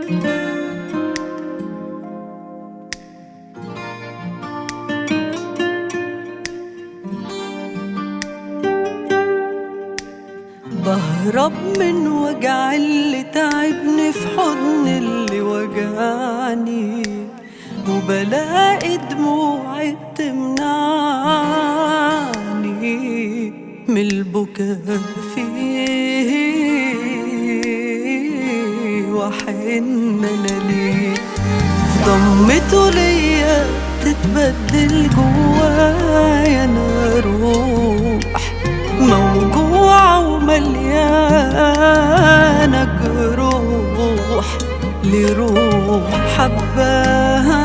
بهرب من وجع اللي تعبني في حضن اللي وجعني، وبلاقي دموعي بتمنعني من البكاء فيه، وحن انا ليه ضمته ليا تتبدل جوايا انا روح موجوعة ومليانة جروح لروح حباها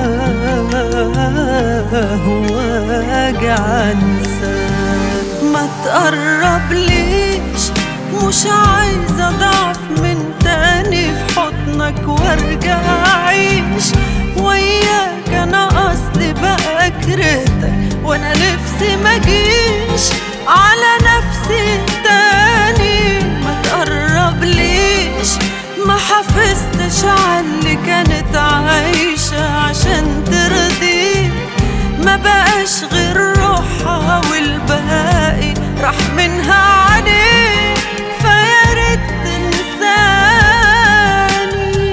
وواجع انساه. ما تقرب ليش مش عايزة اضعف من تاني في حضنك وارجع اعيش وياك. انا اصلي بقى كرهتك وانا نفسي مجيش على نفسي تاني. ما تقرب ليش ما حافظتش عاللي كانت عايشة عشان ترضيك. ما بقاش غير روحها والباقي راح منها عليك، فياريت تنساني.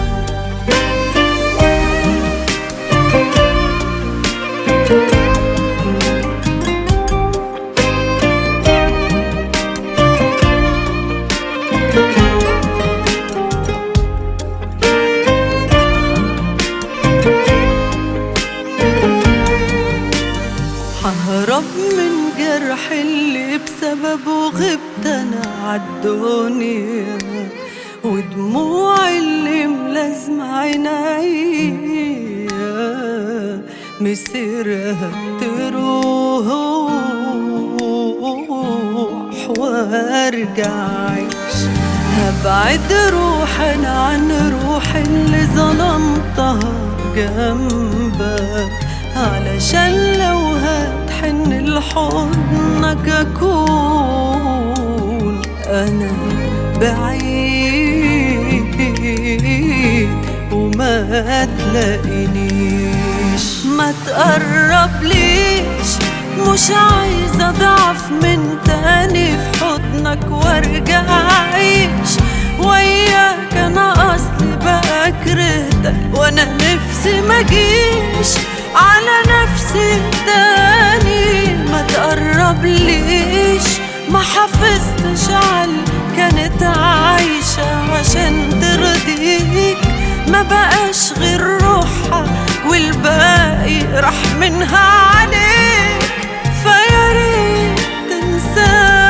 ههرب من جرح اللي بسببه غبت انا عالدنيا، ودموع اللي ملازمة عينيا مسيرها تروح وارجع اعيش. هبعد روحنا عن روح اللي ظلمتها جنبك، علشان لو هتحن لحضنك أكون أنا بعيد وما تلاقينيش. ما تقرب ليش مش عايزة أضعف من تاني في حضنك وارجع أعيش وياك. أنا أصلي بقى كرهتك وانا نفسي مجيش على نفسي تاني. ما تقرب ليش ما حافظتش عاللي كانت عايشة عشان ترضيك. ما بقاش غير روحها والباقي راح منها عليك، فياريت تنساني.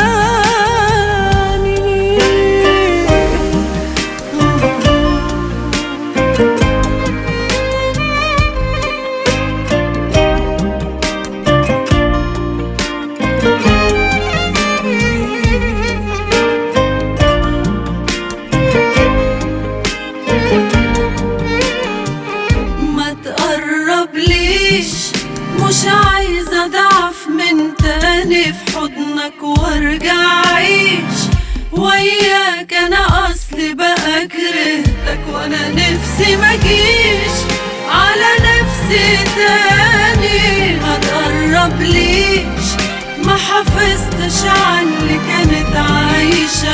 مش عايزة أضعف من تاني في حضنك وارجع أعيش وياك. أنا أصلي بقى كرهتك وأنا نفسي مجيش على نفسي تاني. ما تقرب ليش ما حافظتش عاللي كانت عايشة